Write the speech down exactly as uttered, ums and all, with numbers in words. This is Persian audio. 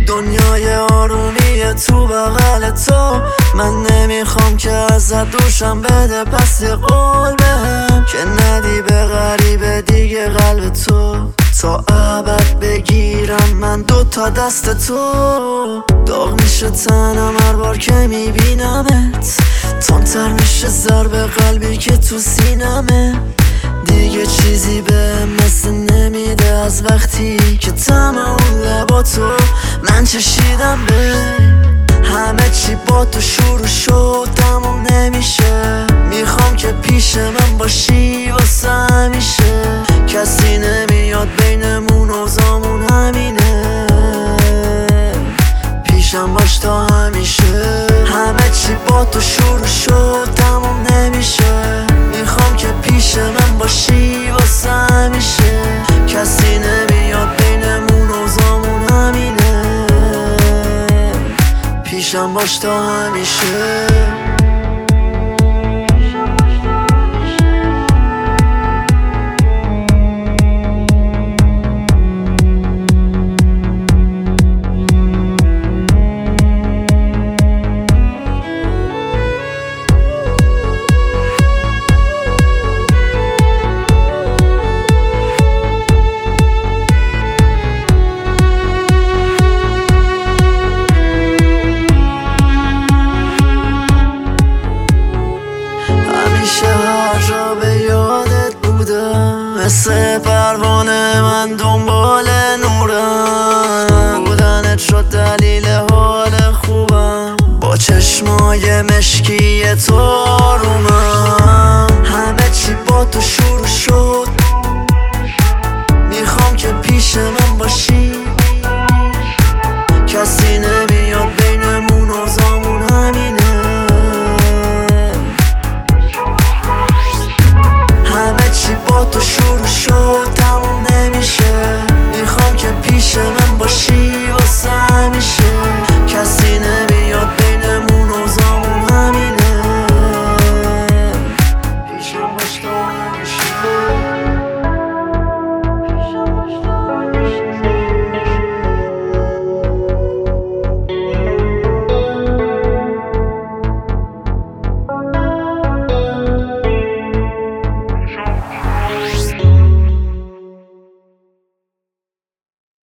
دنیای آرومیه تو بغل تو. من نمیخوام که ازت دوشم بده، پس یه قول بهم که ندی به غریبه دیگه قلب تو. تا ابد بگیرم من دوتا دست تو. داغ میشه تنم هر بار که میبینمت، تندتر میشه ضرب قلبی که تو سینمه. دیگه چیزی به مثل نمیده از وقتی که طعم اون لبا تو من چشیدم به. همه چی با تو شروع شد تموم نمیشه، میخوام که پیش من باشی واسه همیشه. کسی نمیاد بینمون اوضاعمون همینه، پیشم باش تا همیشه. همه چی با تو شروع شد تموم نمیشه، میخوام که پیش من باشی واسه همیشه. کسی نمیاد بینمون اوضاعمون همینه، پیشم باش تا همیشه. هر جا به یادت بودم، مثل پروانه من دنبال نورم. بودنت شد دلیل حال خوبم، با چشمای مشکی تو آرومم. همه چی با تو شروع شد، میخوام که پیش من باشی. کسی نمیاد بینمون اوضاعمون همینه، با تو شروع